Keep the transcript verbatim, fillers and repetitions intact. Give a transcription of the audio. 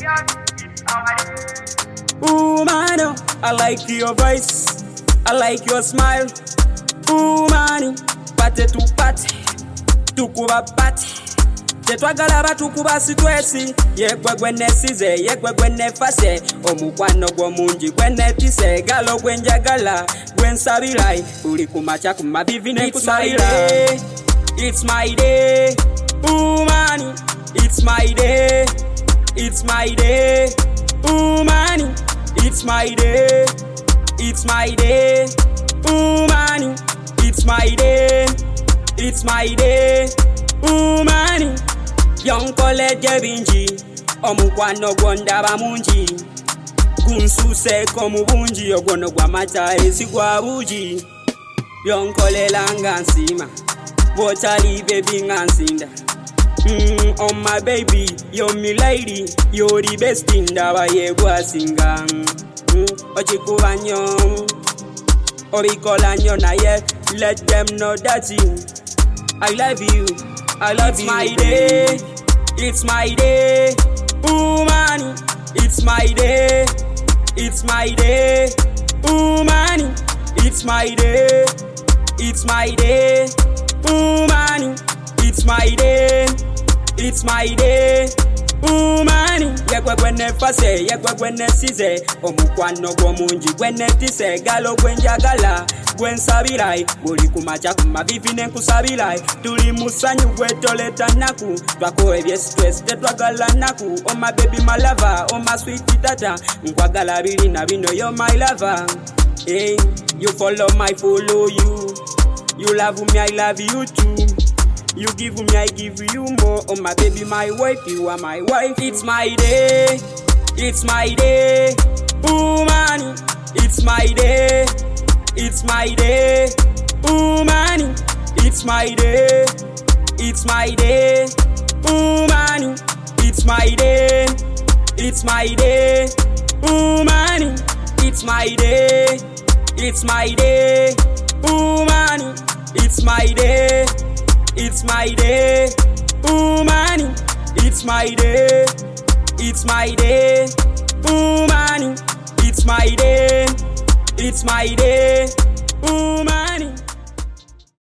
Woman, I like your voice, I like your smile. Woman, pate tu pate, tukuba pate. Tetwagala batukuba sitwesi, yekwe gwene size, yekwe gwene fase. Omukwano gwo mungi gwene tise, galo gwenjagala, gwen sabirai. Uli kumacha kumabivi ne kusabirai. It's my day, woman, it's my day, it's my day, woman, it's my day, it's my day, woman, it's my day, it's my day, woman. Young college binji, omukwano gwondaba mungi. Gunsuse komu bunji, ogwono gwa mata esi gwa buji. Young college langa nsima, watali baby ngansinda. Mm, oh my baby, you're me lady, you're the best in ndaba yegwa singa. Mm, ochikuba nyo, obikola nyo na ye, let them know that you, I love you, I love you. It's my day, it's my day, woman, it's my day, it's my day, woman, it's my day, it's my day, woman, it's my day, it's my day, woman. Yekwe gwene fase, yekwe gwene size, omukwano gwo mungi gwene tise, galo gwenjagala, gwen sabirai. Buli kumacha kumabivi ne kusabirai. Tuli musanyu gwetoleta naku, twako ebye stress tetwagala naku. Oh my baby my lover, oh my sweet tata, nkwagala bili na bino you're my lover. Hey, you follow my follow you, you love me I love you too. You give me, I give you more. Oh my baby, my wife, you are my wife. It's my day, it's my day, woman. It's my day, it's my day, woman. It's my day, it's my day, woman. It's my day, it's my day, woman. It's my day, it's my day, woman. It's my day. It's my day, woman. It's my day, it's my day, woman. It's my day, it's my day, woman.